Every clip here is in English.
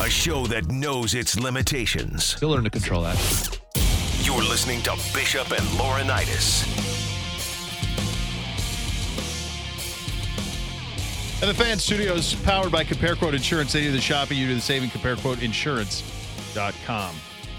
A show that knows its limitations. Still learn to control that. You're listening to Bishop and Laurinaitis. And the Fan Studios, powered by Compare Quote Insurance. They do the shopping, you do the saving. CompareQuoteInsurance.com.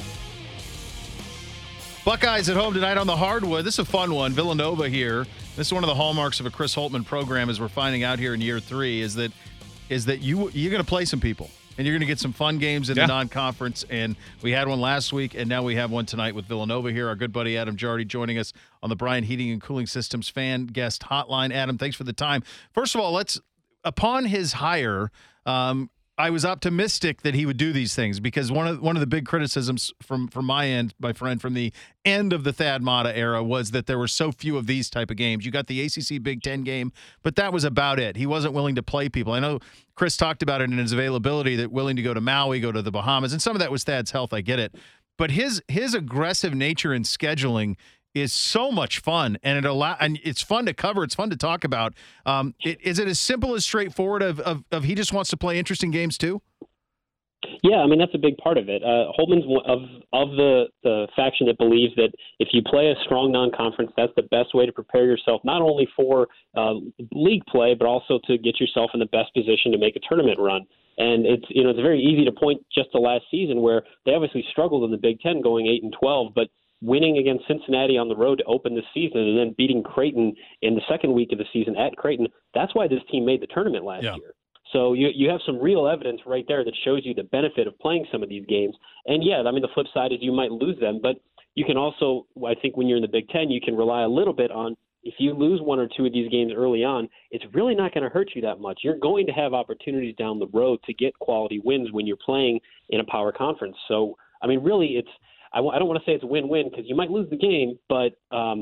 Buckeyes at home tonight on the hardwood. This is a fun one. Villanova here. This is one of the hallmarks of a Chris Holtmann program, as we're finding out here in year 3, is that you're going to play some people. And you're going to get some fun games in the non-conference. And we had one last week, and now we have one tonight with Villanova here. Our good buddy Adam Jardy joining us on the Bryant Heating and Cooling Systems fan guest hotline. Adam, thanks for the time. First of all, upon his hire, I was optimistic that he would do these things, because one of the big criticisms from my end, my friend, from the end of the Thad Matta era was that there were so few of these type of games. You got the ACC Big Ten game, but that was about it. He wasn't willing to play people. I know Chris talked about it in his availability, that willing to go to Maui, go to the Bahamas, and some of that was Thad's health. I get it. But his aggressive nature in scheduling is so much fun, and it's fun to cover. It's fun to talk about. Is it as simple as straightforward of he just wants to play interesting games too? Yeah, I mean, that's a big part of it. Holtmann's of the faction that believes that if you play a strong non-conference, that's the best way to prepare yourself, not only for league play, but also to get yourself in the best position to make a tournament run. And it's very easy to point just to last season, where they obviously struggled in the Big Ten going 8-12, but winning against Cincinnati on the road to open the season and then beating Creighton in the second week of the season at Creighton, that's why this team made the tournament last year. So you have some real evidence right there that shows you the benefit of playing some of these games. And, the flip side is you might lose them, but you can also, I think when you're in the Big Ten, you can rely a little bit on, if you lose one or two of these games early on, it's really not going to hurt you that much. You're going to have opportunities down the road to get quality wins when you're playing in a power conference. So, I mean, really, I don't want to say it's a win-win, because you might lose the game, but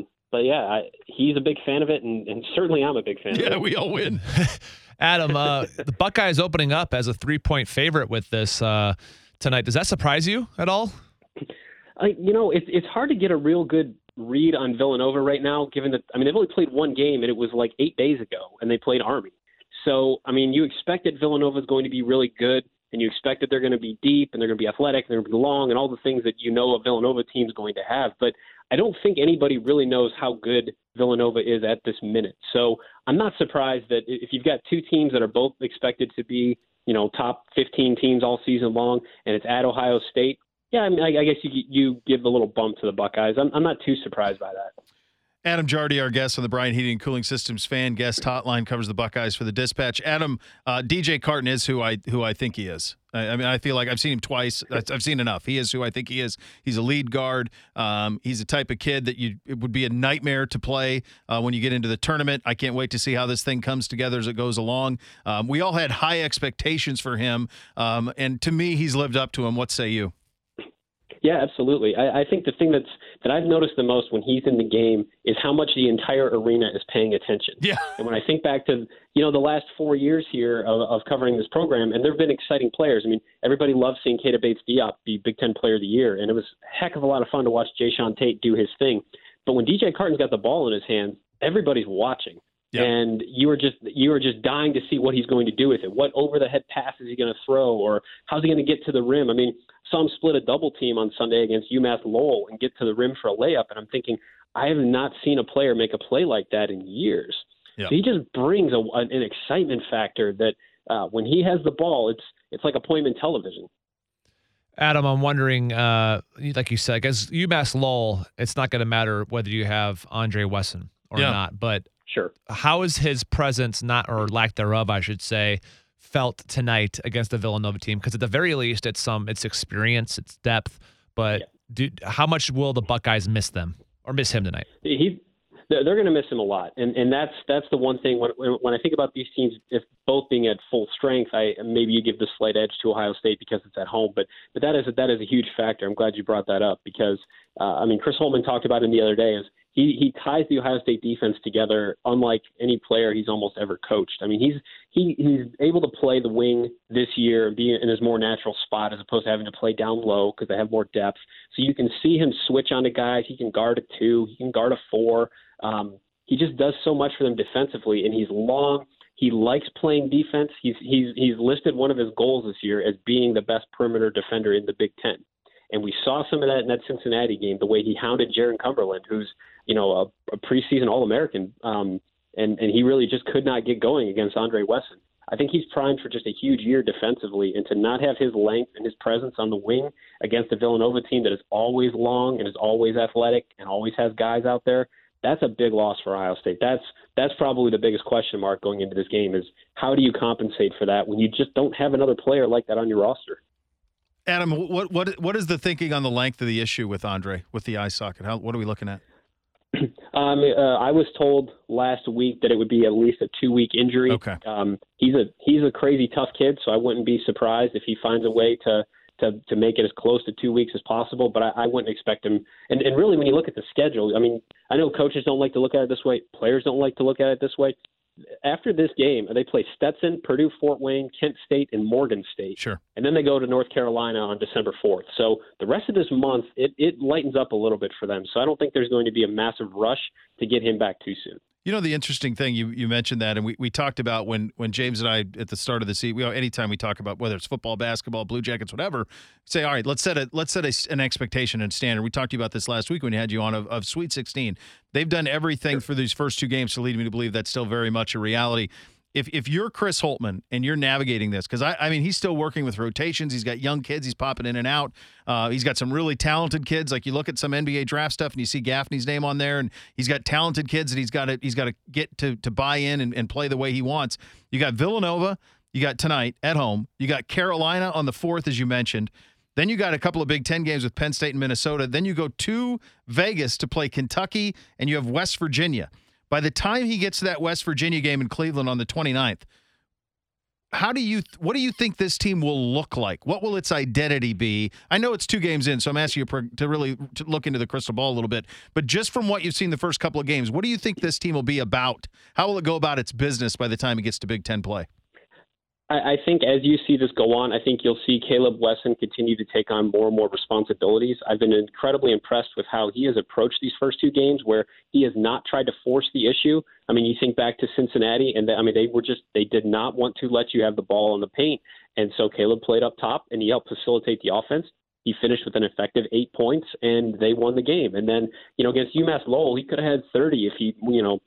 he's a big fan of it, and certainly I'm a big fan of it. Yeah, we all win. Adam, the Buckeyes opening up as a 3-point favorite with this tonight. Does that surprise you at all? It's hard to get a real good read on Villanova right now, given that, they've only played one game, and it was like 8 days ago, and they played Army. So, you expect that Villanova is going to be really good, and you expect that they're going to be deep, and they're going to be athletic, and they're going to be long, and all the things that a Villanova team is going to have. But I don't think anybody really knows how good Villanova is at this minute. So I'm not surprised that if you've got two teams that are both expected to be, top 15 teams all season long, and it's at Ohio State, I guess you give a little bump to the Buckeyes. I'm not too surprised by that. Adam Jardy, our guest on the Bryant Heating and Cooling Systems fan guest hotline, covers the Buckeyes for the Dispatch. Adam, DJ Carton is who I think he is. I feel like I've seen him twice. I've seen enough. He is who I think he is. He's a lead guard. He's the type of kid that it would be a nightmare to play when you get into the tournament. I can't wait to see how this thing comes together as it goes along. We all had high expectations for him, and to me, he's lived up to them. What say you? Yeah, absolutely. I think the thing that I've noticed the most when he's in the game is how much the entire arena is paying attention. Yeah. And when I think back to, the last 4 years here of covering this program, and there have been exciting players. Everybody loves seeing Keita Bates-Diop be Big Ten Player of the Year, and it was a heck of a lot of fun to watch Jayshawn Tate do his thing. But when DJ Carton's got the ball in his hands, everybody's watching. Yep. And you were just dying to see what he's going to do with it. What over-the-head pass is he going to throw, or how's he going to get to the rim? Saw him split a double team on Sunday against UMass Lowell and get to the rim for a layup, and I'm thinking, I have not seen a player make a play like that in years. Yep. So he just brings an excitement factor that when he has the ball, it's like appointment television. Adam, I'm wondering, like you said, because UMass Lowell, it's not going to matter whether you have Andre Wesson or not, but sure, how is his presence, or lack thereof, I should say, felt tonight against the Villanova team? Because at the very least, it's experience, it's depth. But how much will the Buckeyes miss them or miss him tonight? They're going to miss him a lot, and that's the one thing when I think about these teams, if both being at full strength, maybe you give the slight edge to Ohio State because it's at home, but that is a huge factor. I'm glad you brought that up because Chris Holtmann talked about it the other day. He ties the Ohio State defense together unlike any player he's almost ever coached. He's able to play the wing this year and be in his more natural spot as opposed to having to play down low because they have more depth. So you can see him switch onto guys. He can guard a 2. He can guard a 4. He just does so much for them defensively, and he's long. He likes playing defense. He's listed one of his goals this year as being the best perimeter defender in the Big Ten. And we saw some of that in that Cincinnati game, the way he hounded Jaron Cumberland, who's, a preseason All-American, and he really just could not get going against Andre Wesson. I think he's primed for just a huge year defensively, and to not have his length and his presence on the wing against the Villanova team that is always long and is always athletic and always has guys out there, that's a big loss for Ohio State. That's probably the biggest question mark going into this game is how do you compensate for that when you just don't have another player like that on your roster? Adam, what is the thinking on the length of the issue with Andre, with the eye socket? What are we looking at? I was told last week that it would be at least a 2-week injury. Okay. He's a crazy tough kid, so I wouldn't be surprised if he finds a way to make it as close to 2 weeks as possible. But I wouldn't expect him. And really, when you look at the schedule, I mean, I know coaches don't like to look at it this way. Players don't like to look at it this way. After this game, they play Stetson, Purdue, Fort Wayne, Kent State, and Morgan State. Sure. And then they go to North Carolina on December 4th. So the rest of this month, it lightens up a little bit for them. So I don't think there's going to be a massive rush to get him back too soon. You know, the interesting thing, you mentioned that, and we talked about when James and I, at the start of the season, anytime we talk about whether it's football, basketball, Blue Jackets, whatever, say, all right, let's set an expectation and standard. We talked to you about this last week when we had you on of Sweet 16. They've done everything for these first 2 games to lead me to believe that's still very much a reality. If you're Chris Holtmann and you're navigating this, because I mean, he's still working with rotations. He's got young kids. He's popping in and out. He's got some really talented kids. Like you look at some NBA draft stuff and you see Gaffney's name on there, and he's got talented kids that he's got to get to buy in and play the way he wants. You got Villanova. You got tonight at home. You got Carolina on the 4th, as you mentioned. Then you got a couple of Big Ten games with Penn State and Minnesota. Then you go to Vegas to play Kentucky, and you have West Virginia. By the time he gets to that West Virginia game in Cleveland on the 29th, what do you think this team will look like? What will its identity be? I know it's 2 games in, so I'm asking you to really look into the crystal ball a little bit. But just from what you've seen the first couple of games, what do you think this team will be about? How will it go about its business by the time it gets to Big Ten play? I think as you see this go on, I think you'll see Caleb Wesson continue to take on more and more responsibilities. I've been incredibly impressed with how he has approached these first 2 games where he has not tried to force the issue. I mean, you think back to Cincinnati, and they did not want to let you have the ball in the paint. And so Caleb played up top, and he helped facilitate the offense. He finished with an effective 8 points, and they won the game. And then, against UMass Lowell, he could have had 30 if he,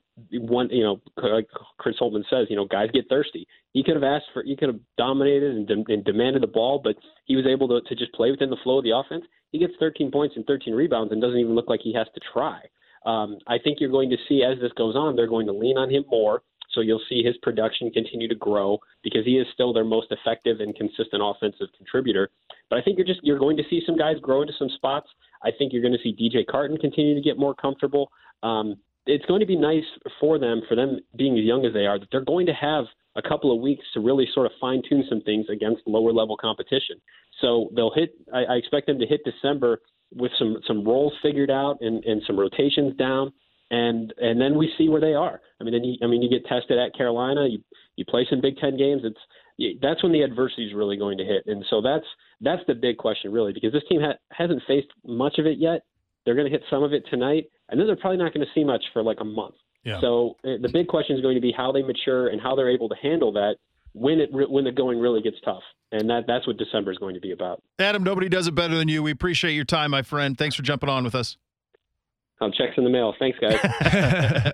like Chris Holtmann says, guys get thirsty. He could have dominated and demanded the ball, but he was able to just play within the flow of the offense. He gets 13 points and 13 rebounds and doesn't even look like he has to try. I think you're going to see as this goes on, they're going to lean on him more. So you'll see his production continue to grow because he is still their most effective and consistent offensive contributor. But I think you're going to see some guys grow into some spots. I think you're going to see DJ Carton continue to get more comfortable. It's going to be nice for them being as young as they are, that they're going to have a couple of weeks to really sort of fine-tune some things against lower-level competition. So I expect them to hit December with some roles figured out and some rotations down, and then we see where they are. You get tested at Carolina, you play some Big Ten games. That's when the adversity is really going to hit, and so that's the big question, really, because this team hasn't faced much of it yet. They're going to hit some of it tonight, and then they're probably not going to see much for like a month. Yeah. So the big question is going to be how they mature and how they're able to handle that when the going really gets tough. And that's what December is going to be about. Adam, nobody does it better than you. We appreciate your time, my friend. Thanks for jumping on with us. Checks in the mail. Thanks, guys.